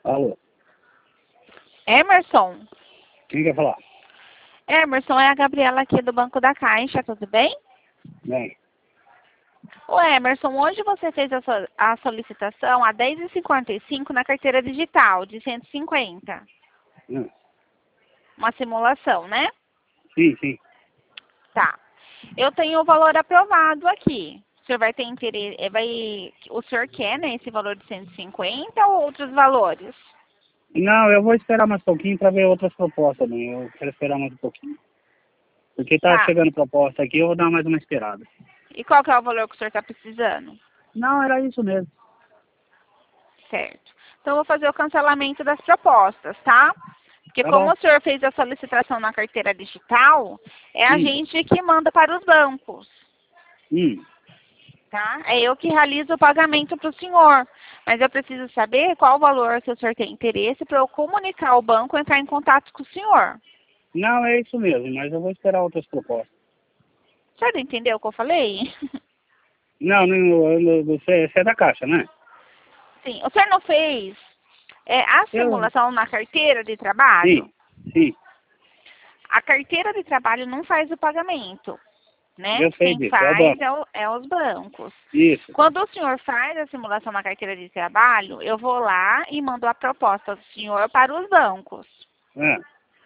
Alô, Emerson? quem quer falar? Emerson, é a Gabriela aqui do Banco da Caixa, tudo bem? Bem, Ô Emerson, hoje você fez a solicitação a 10h55 na carteira digital de 150. hum, Uma simulação, né? sim. Tá. Eu tenho o valor aprovado aqui. O senhor vai ter interesse, o senhor quer, né, esse valor de 150 ou outros valores? Não, eu vou esperar mais um pouquinho para ver outras propostas, né? Eu quero esperar mais um pouquinho. Porque tá Tá. chegando proposta aqui, eu vou dar mais uma esperada. E qual que é o valor que o senhor está precisando? Não, era isso mesmo. Certo. Então, eu vou fazer o cancelamento das propostas, tá? Porque Tá como bom. o senhor fez a solicitação na carteira digital, é a Hum, gente que manda para os bancos, hum. tá? É eu que realizo o pagamento para o senhor. Mas eu preciso saber qual o valor que o senhor tem interesse para eu comunicar ao banco e entrar em contato com o senhor. Não, é isso mesmo, mas eu vou esperar outras propostas. O senhor entendeu o que eu falei? Não, você é da Caixa, né? Sim. O senhor não fez a Eu, simulação na carteira de trabalho? sim, A carteira de trabalho não faz o pagamento, né? eu sei Quem disso, é o faz banco. é os bancos. Isso. Quando o senhor faz a simulação na carteira de trabalho, eu vou lá e mando a proposta do senhor para os bancos. É.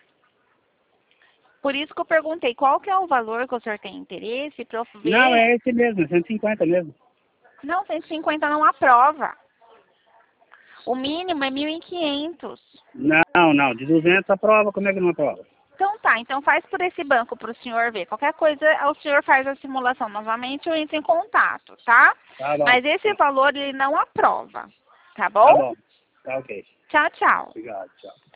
Por isso que eu perguntei qual que é o valor que o senhor tem interesse para eu Não, ver. é esse mesmo, 150 mesmo. Não, 150 não aprova. O mínimo é 1.500. Não, de 200 aprova, como é que não aprova? Então tá, então faz por esse banco para o senhor ver. Qualquer coisa, o senhor faz a simulação novamente, eu entro em contato, tá? Tá bom, Mas esse valor ele não aprova, tá tá bom? bom. Tá ok. Tchau, tchau. Obrigado, tchau.